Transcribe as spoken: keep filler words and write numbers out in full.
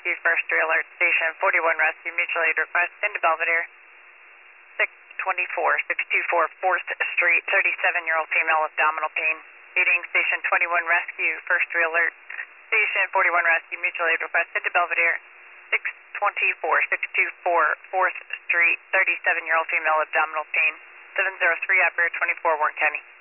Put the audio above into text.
Rescue, first three alert, Station forty-one Rescue, mutual aid request into Belvedere. six twenty-four, six twenty-four fourth Street, thirty-seven-year-old female abdominal pain. Meeting Station twenty-one Rescue, first three alert, Station forty-one Rescue, mutual aid request into Belvedere. six twenty-four, six twenty-four fourth Street, thirty-seven-year-old female abdominal pain. seven zero three operator twenty-four, Warren County.